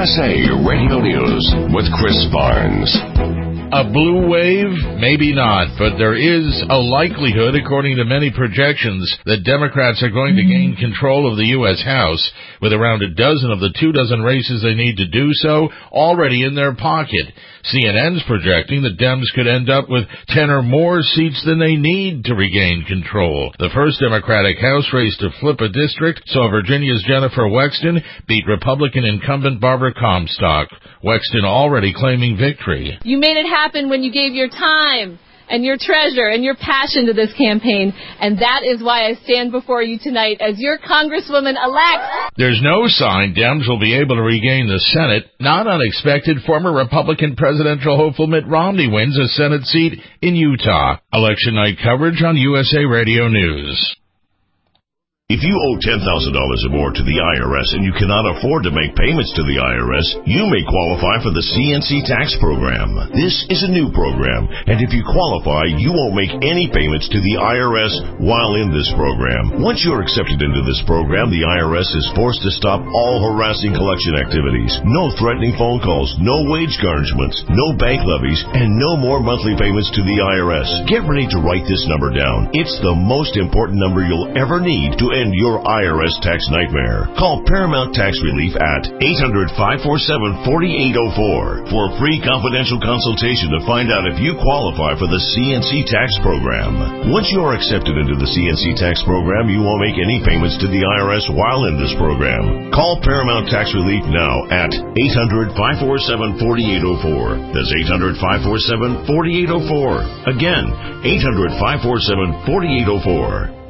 USA Radio News with Chris Barnes. A blue wave? Maybe not, but there is a likelihood, according to many projections, that Democrats are going to gain control of the U.S. House, with around a dozen of the 24 races they need to do so already in their pocket. CNN's projecting that Dems could end up with 10 or more seats than they need to regain control. The first Democratic House race to flip a district saw Virginia's Jennifer Wexton beat Republican incumbent Barbara Comstock. Wexton already claiming victory. You made it happen when you gave your time and your treasure and your passion to this campaign, and that is why I stand before you tonight as your Congresswoman-elect. There's no sign Dems will be able to regain the Senate. Not unexpected, former Republican presidential hopeful Mitt Romney wins a Senate seat in Utah. Election night coverage on USA Radio News. If you owe $10,000 or more to the IRS and you cannot afford to make payments to the IRS, you may qualify for the CNC tax program. This is a new program, and if you qualify, you won't make any payments to the IRS while in this program. Once you're accepted into this program, the IRS is forced to stop all harassing collection activities. No threatening phone calls, no wage garnishments, no bank levies, and no more monthly payments to the IRS. Get ready to write this number down. It's the most important number you'll ever need to end your IRS tax nightmare. Call Paramount Tax Relief at 800-547-4804 for a free confidential consultation to find out if you qualify for the CNC tax program. Once you are accepted into the CNC tax program, you won't make any payments to the IRS while in this program. Call Paramount Tax Relief now at 800-547-4804. That's 800-547-4804. Again, 800-547-4804.